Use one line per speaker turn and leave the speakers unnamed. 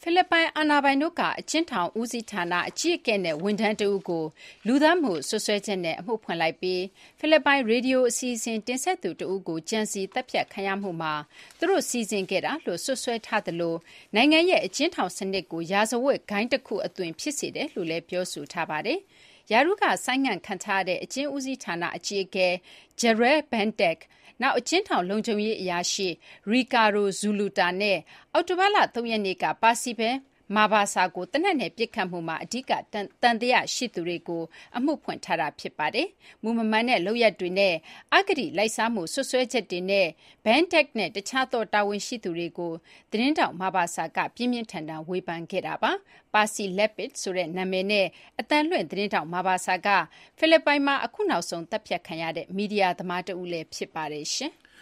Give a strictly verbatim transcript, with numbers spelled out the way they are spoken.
ဖိလစ်ပိုင်အာဏာပိုင်တို့ကအကျဉ်းထောင်ဦးစီးဌာနအကြီးအကဲနဲ့ဝန်ထမ်းတဦးကိုလူသတ်မှုစွပ်စွဲချက်နဲ့အမှုဖွင့်လိုက်ပြီးဖိလစ်ပိုင်ရေဒီယိုအစီအစဉ်တင်ဆက်သူတဦးကိုကြံစည်သတ်ဖြတ်ခံရမှုမှာသူတို့စီစဉ်ခဲ့တာလို့စွပ်စွဲထားသလိုနိုင်ငံရဲ့အကျဉ်းထောင်စနစ်ကိုရာဇဝတ်ဂိုဏ်းတစ်ခုအသွင်ဖြစ်စေတယ်လို့လည်းပြောဆိုထားပါတယ်။ယာရုကဆိုင်းငံ့ခံထားတဲ့အကျဉ်းဦးစီးဌာနအကြီးအကဲ Jerrell Bentekနောက်အကျဉ်းထောင်လုံခြုံရေးအရာရှိ Ricardo Zulueta နဲ့အောက်တိုဘာလ၃ရက်နေ့ကပါစီဘဲမာဘာဆာကိုတနက်နဲ့ပြစ်ခတ်မှုမှာအဓိကတန်တရားရှိသူတွေကိုအမှုဖွင့်ထားတာဖြစ်ပါတယ်။မူမမှန်တဲ့လုပ်ရက်တွေနဲ့အဂတိလိုက်စားမှုဆွဆွဲချက်တွေနဲ့ Bentek နဲ့တခြားသောတာဝန်ရှိသူတွေကိုသတင်းတောက်မာဘာဆာကပြင်းပြင်းထန်ထန်ဝေဖန်ခဲ့တာပါ။ပါစီလက်ပစ်ဆိုတဲ့နာမည်နဲ့အတန်လွင့်သတင်းတောက်မာဘာဆာကဖိလစ်ပိုင်မှာအခုနောက်ဆုံးတပ်ဖြတ်ခံရတဲ့မီဒီယာသမားတဦးလည်းဖြစ်ပါတယ်ရှင်။